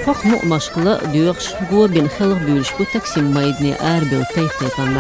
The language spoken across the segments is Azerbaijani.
Hoch maşqıla duyuq bu bin xalq bölüş bu Taksim maydni arbil teyxteytanna.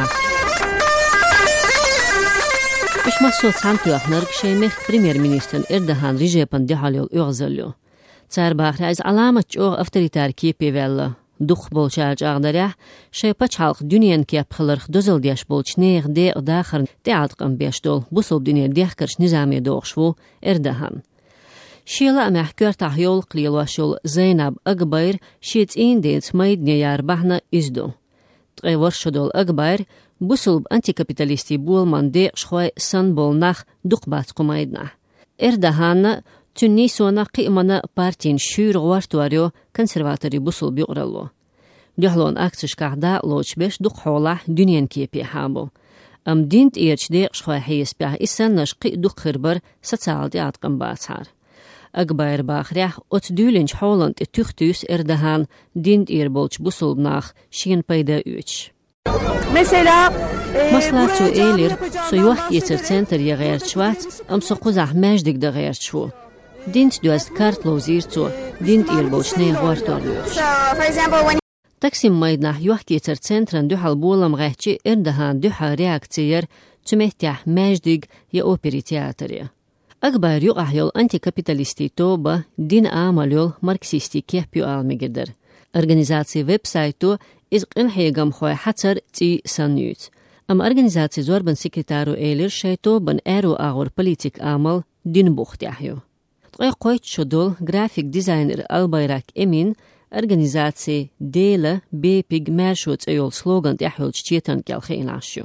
İşmasot santuaqnar kşeymeh premier-ministrin Erdoğan Recep Tayyip Erdoğan. Çar bahraz alamat o avtoritar kipevella. Duh bolçarj ağdarah şeypaç halq dünyen kepxılırx dözül diyaş bolç neyq de daxır teatqam beşdol bu sob dünyer diyxkırş nizamiye doğuşvu Erdoğan. Şiyla məhkör tahyol qliyalvaşol Zeynab Agbayr şiç indens maydne yarbahna izdu. Tqevor şodol Agbayr bu sob antikapitalisti bolman de şxoy sanbolnax duqbat qumaydna. Erdoğan Tünni sona qimana partin şür gwartuaryo konservatori busul biqrallo. Dihlon aksishqada lochbesh duqholah dünyen kepi habo. Am dint irchde shkhahis bah isannash qi duqkhirbar satsaldi atqam batsar. Agbayr baxrah ot dülench Holland tuxtus Erdoğan dint irbolch busulnach shin payda üç. Mesela Maslatu elir soyuq yeter center yagayarchvat am soquzah majdig da gayarchvu. Dint duast kartlozircu, dint irbolchne gwartuaryo. Taksim maydnah yuhketer centran duhal bolam gahchi Erdoğan duha reaksiyer tümehtah majdig ya operi teatri. Agbayr yuqahyol antikapitalisti toba din amalyol marksisti kehpyu almigidir. Organizatsiya websaytu izqin hegam khoy hatsar ti sanyut. Am organizatsiya zorban sekretaru elir shaytoban ero ağır politik amal din buxtahyo. Qoyt şodol grafik dizayner Albayrak Emin organizatsiya dela bepig mershot ayol slogan tahyol çetan kelxinaşyo.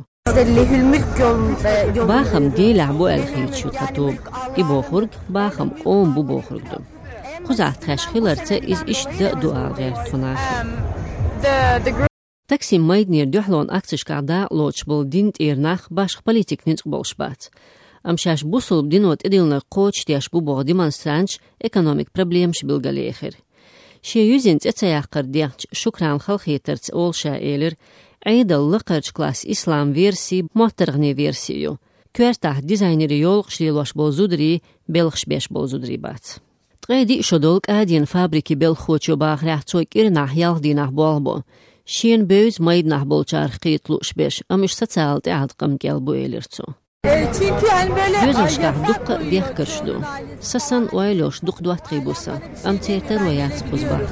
Baxam dela bu elxilchu tatub iboxurg baxam bu boxurgdum. Xuzat xashxilarca iz ishda dualger tunax. Taksim maydnir duhlon aksishqada lochbol dint irnach başq politik nitq bolshbat. Amşaş bu sulb dinot edilna qoç tiyaş bu boğ demonstranç ekonomik problemş bilgaleyxir. Şe yüzint etsayaqır diyaqç şukran xalqiyetırç olşa elir, aydal lıqırç klas islam versi muhtarğne versiyo. Kuertah dizayneri yolq şliloş bozudri, belx beş bozudri bat. Tqaydi şodolq adin fabriki belxoço bağraq çoyk irnah yalqdinah bolbo. Şen böz maydnah bolçar qiytluş beş, amış satsal teatqam gel bu elirço. Çünkü yani böyle Gözüşqah duqqa bexkırşdu. Sasan oyloş duq duatqibusa. Am terter oyat quzbaq.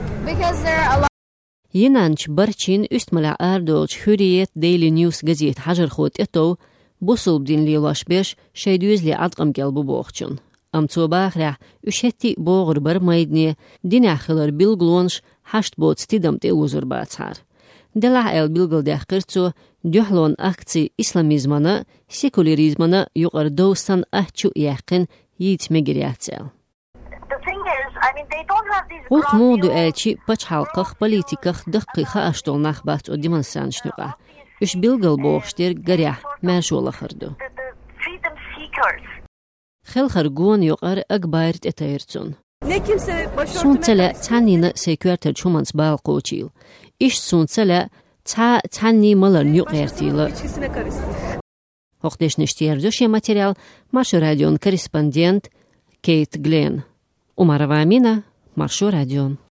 Yinanç barçin üstmala ardolç Hürriyet Daily News gazet hajar xot etov busul din lilaş beş şeydüzli adqam gel bu boğçun. Am çobaxrah üşetti boğur bar maydni dinaxılar bilglonş haşt bot stidam te uzur batsar. Delah el bilgildeh qircu duhlon aksi islamizmana, sekularizmana yuqardostan ahçu yaqin yitme giriyatsel. Ulq modu elçi paç halqaq politikaq daqiqa aştolnaq bat o demonstrançnuqa. Üş bilgil boğuştir garah merşolaxırdu. Xelxar gon yuqar Agbayrt etayircun. ne kimse başörtüme Suntala tanina seküerter çumans balqoçil. İş suntala Tanni malar nüqertila. içkisine karışsın. Hoqdeşneştiyerzo şe material Marşo Radyon korrespondent Kate Glenn. Umarova Amina, Marşo Radyon.